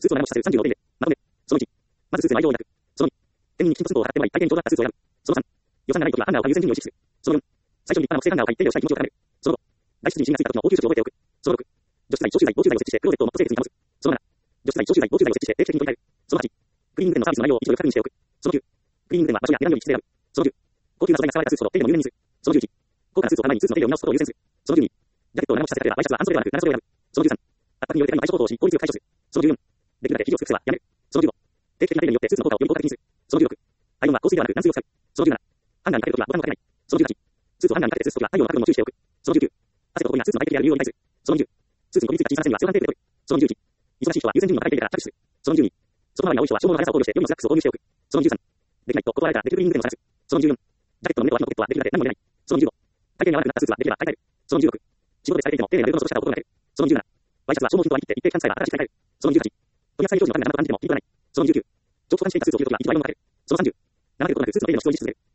スーツを長持ちさせる36点で、まとめ。その1。まずスーツの内容を抱く。その2。店員にきちんとスーツを払ってもらい、大変上手なスーツを選ぶ。その3。予算がないときはハンガーを買う優先順位を意識する。その4。最初に立派な木製ハンガーを買い手入れをしたい気持ちを高める。その5。外出時に地についた時の応急処置を覚えておく。その6。除湿剤、消臭剤、防虫剤を設置して、クローゼットをマット清潔に保つ。その7。除湿剤、消臭剤、防虫剤を設置して、定期的に取り替える。その8。クリーニング店のサービスの内容を一度確認しておく。その9。クリーニング店は場所や値段より質で選ぶ。その10。高級な素材が使われたスーツほど手入れも入念にする。その11。高価なスーツを買う前にスーツの手入れを見直すことを優先する。その12。ジャケットを長持ちさせたければワイシャツは半袖ではなく長袖を選ぶ。その13。圧迫による手紙に対処行動をし、効率よく対処する。その14。できるだけ生地を作る癖はやめる。その15。定期的な手入れによってスーツの効果をより効果的にする。その16。アイロンは香水ではなく軟水を使う。その17。ハンガーにかけるときはボタンをかけない。その18。スーツをハンガーにかけてスーツときは太陽の角度も注意しておく。その19。汗とゴミがスーツの外敵である理由を理解する。その20。スーツにこびりついた小さな線にはセロハンテープで取る。その21。忙しい人は優先順位の高い手入れから着手する。その22。外回りが多い人は消耗の速さを考慮して予備のスラックスを購入しておく。その23。できないと断られたらできるクリーニング店を探す。その24。ジャケットの胸と脇のポケットはできるだけ何も入れない。その25。体型に合わなくなったスーツはできれば買い替える。その26。仕事で使えていても丁寧なベルトの少ししたことがない。その27。ワイシャツは消耗品と割り切って一定期間使えば新しく買い替える。その28。取扱い上の負担が何度感じてもピンとない。その29。長期保管していたスーツを着るときは一度アイロンをかける。その30。長けることなくスーツの手入れの質を維持し続ける。